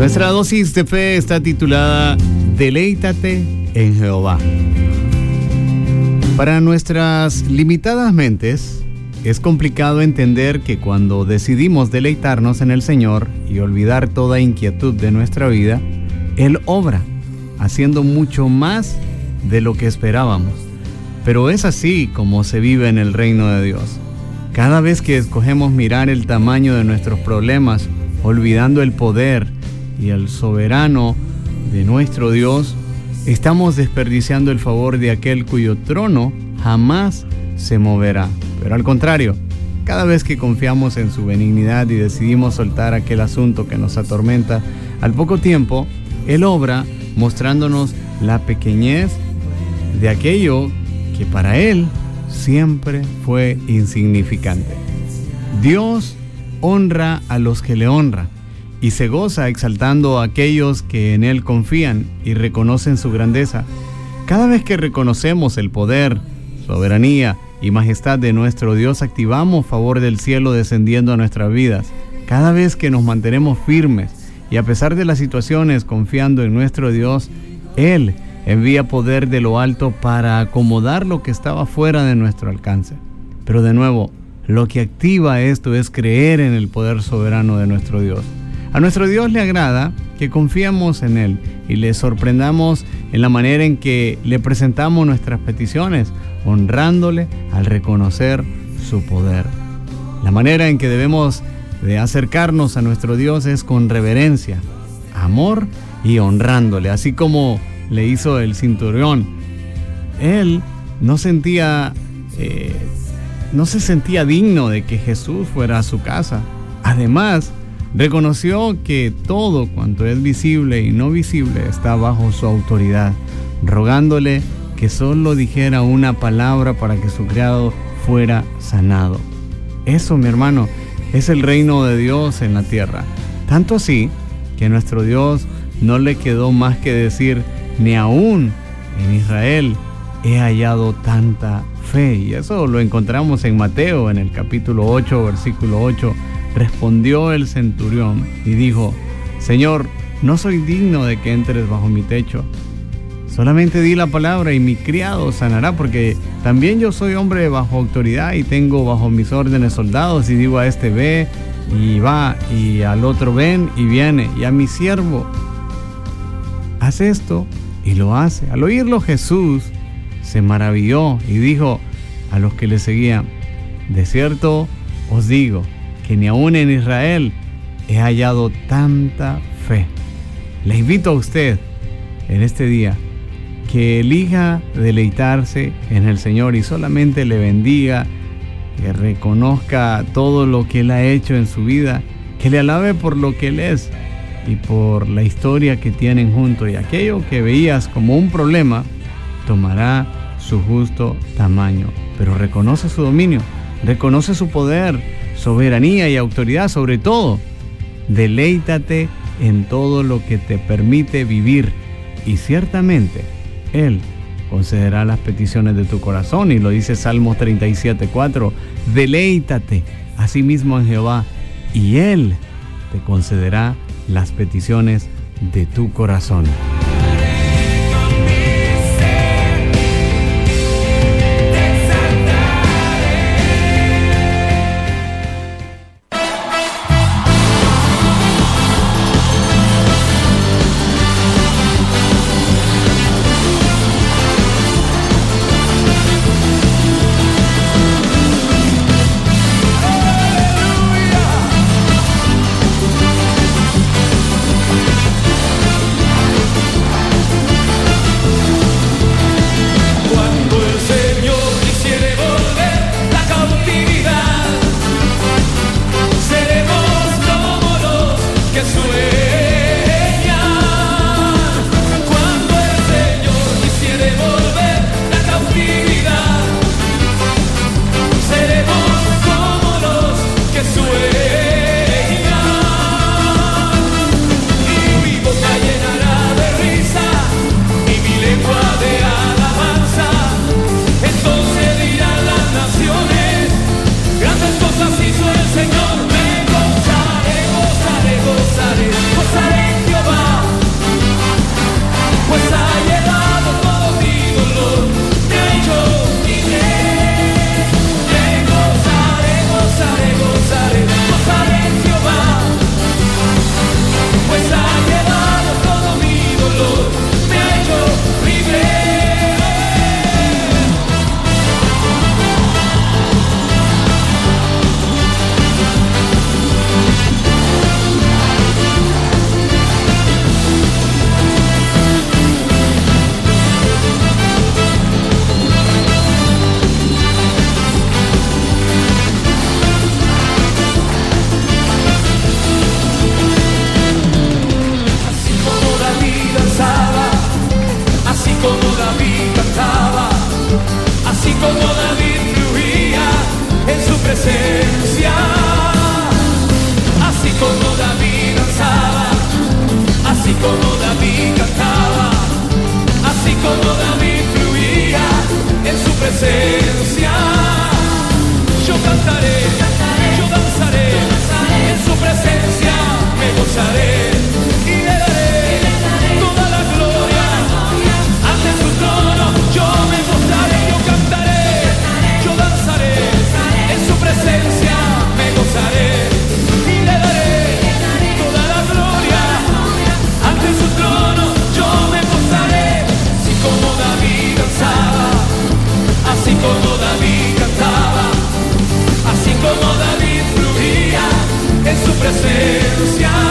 Nuestra dosis de fe está titulada Deleítate en Jehová. Para nuestras limitadas mentes, es complicado entender que cuando decidimos deleitarnos en el Señor y olvidar toda inquietud de nuestra vida, Él obra, haciendo mucho más de lo que esperábamos. Pero es así como se vive en el reino de Dios. Cada vez que escogemos mirar el tamaño de nuestros problemas, olvidando el poder y el soberano de nuestro Dios, estamos desperdiciando el favor de aquel cuyo trono jamás se moverá. Pero al contrario, cada vez que confiamos en su benignidad y decidimos soltar aquel asunto que nos atormenta, al poco tiempo, Él obra mostrándonos la pequeñez de aquello que para Él siempre fue insignificante. Dios honra a los que le honran y se goza exaltando a aquellos que en Él confían y reconocen su grandeza. Cada vez que reconocemos el poder, soberanía y majestad de nuestro Dios, activamos favor del cielo descendiendo a nuestras vidas. Cada vez que nos mantenemos firmes y a pesar de las situaciones confiando en nuestro Dios, Él envía poder de lo alto para acomodar lo que estaba fuera de nuestro alcance. Pero de nuevo, lo que activa esto es creer en el poder soberano de nuestro Dios. A nuestro Dios le agrada que confiemos en Él y le sorprendamos en la manera en que le presentamos nuestras peticiones, honrándole al reconocer su poder. La manera en que debemos de acercarnos a nuestro Dios es con reverencia, amor y honrándole, así como le hizo el centurión. Él no se sentía digno de que Jesús fuera a su casa. Además, reconoció que todo cuanto es visible y no visible está bajo su autoridad, rogándole que solo dijera una palabra para que su criado fuera sanado. Eso, mi hermano, es el reino de Dios en la tierra. Tanto así que a nuestro Dios no le quedó más que decir: ni aún en Israel he hallado tanta fe. Y eso lo encontramos en Mateo, en el capítulo 8, versículo 8. Respondió el centurión y dijo: Señor, no soy digno de que entres bajo mi techo. Solamente di la palabra y mi criado sanará, porque también yo soy hombre bajo autoridad y tengo bajo mis órdenes soldados, y digo a este ve y va, y al otro ven y viene, y a mi siervo haz esto y lo hace. Al oírlo, Jesús se maravilló y dijo a los que le seguían: de cierto os digo que ni aún en Israel he hallado tanta fe. Le invito a usted en este día que elija deleitarse en el Señor y solamente le bendiga, que reconozca todo lo que Él ha hecho en su vida, que le alabe por lo que Él es y por la historia que tienen juntos, y aquello que veías como un problema tomará su justo tamaño. Pero reconoce su dominio, reconoce su poder, soberanía y autoridad. Sobre todo, deleítate en todo lo que te permite vivir, y ciertamente Él concederá las peticiones de tu corazón. Y lo dice Salmos 37:4: deleítate asimismo en Jehová, y Él te concederá las peticiones de tu corazón. pues ha llevado todo mi dolor, me ha hecho libre. Me gozaré, gozaré, gozaré, gozaré en Jehová, pues ha llevado todo mi dolor, me ha hecho libre. Así como David cantaba, así como David fluía en su presencia, así como David danzaba, así como David cantaba, así como David fluía en su presencia. Yo cantaré, yo danzaré, en su presencia me gozaré y le daré toda la gloria. Ante su trono yo me gozaré, yo cantaré, yo danzaré, en su presencia me gozaré y le daré toda la gloria. Ante su trono yo me gozaré, así como David danzaba, así como David cantaba, así como David fluía en su presencia.